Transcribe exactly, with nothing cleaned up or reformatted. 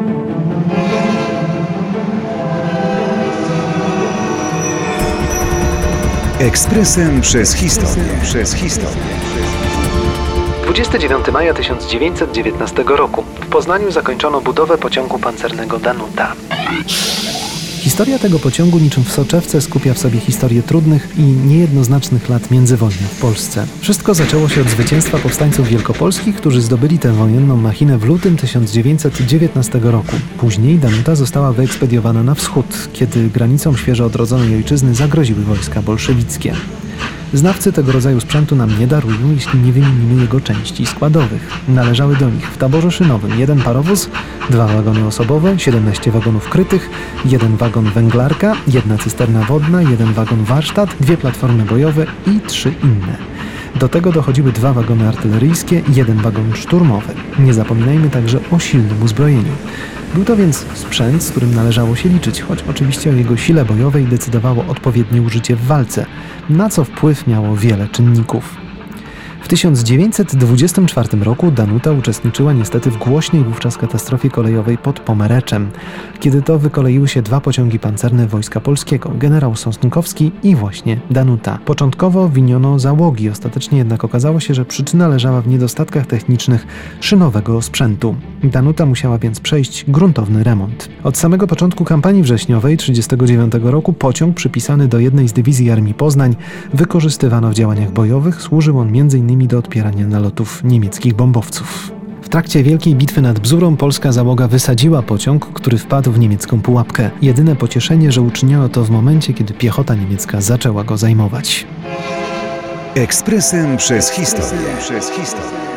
Ekspresem przez historię. Przez historię. dwudziestego dziewiątego maja tysiąc dziewięćset dziewiętnastego roku w Poznaniu zakończono budowę pociągu pancernego Danuta. Historia tego pociągu niczym w soczewce skupia w sobie historię trudnych i niejednoznacznych lat międzywojnia w Polsce. Wszystko zaczęło się od zwycięstwa powstańców wielkopolskich, którzy zdobyli tę wojenną machinę w lutym tysiąc dziewięćset dziewiętnastego roku. Później Danuta została wyekspediowana na wschód, kiedy granicom świeżo odrodzonej ojczyzny zagroziły wojska bolszewickie. Znawcy tego rodzaju sprzętu nam nie darują, jeśli nie wymienimy jego części składowych. Należały do nich w taborze szynowym jeden parowóz, dwa wagony osobowe, siedemnaście wagonów krytych, jeden wagon węglarka, jedna cysterna wodna, jeden wagon warsztat, dwie platformy bojowe i trzy inne. Do tego dochodziły dwa wagony artyleryjskie i jeden wagon szturmowy. Nie zapominajmy także o silnym uzbrojeniu. Był to więc sprzęt, z którym należało się liczyć, choć oczywiście o jego sile bojowej decydowało odpowiednie użycie w walce, na co wpływ miało wiele czynników. W tysiąc dziewięćset dwudziestym czwartym roku Danuta uczestniczyła niestety w głośnej wówczas katastrofie kolejowej pod Pomereczem, kiedy to wykoleiły się dwa pociągi pancerne Wojska Polskiego, generał Sosnkowski i właśnie Danuta. Początkowo winiono załogi, ostatecznie jednak okazało się, że przyczyna leżała w niedostatkach technicznych szynowego sprzętu. Danuta musiała więc przejść gruntowny remont. Od samego początku kampanii wrześniowej tysiąc dziewięćset trzydziestego dziewiątego roku pociąg przypisany do jednej z dywizji Armii Poznań wykorzystywano w działaniach bojowych, służył on między innymi do odpierania nalotów niemieckich bombowców. W trakcie Wielkiej Bitwy nad Bzurą polska załoga wysadziła pociąg, który wpadł w niemiecką pułapkę. Jedyne pocieszenie, że uczyniono to w momencie, kiedy piechota niemiecka zaczęła go zajmować. Ekspresem przez historię. Przez historię.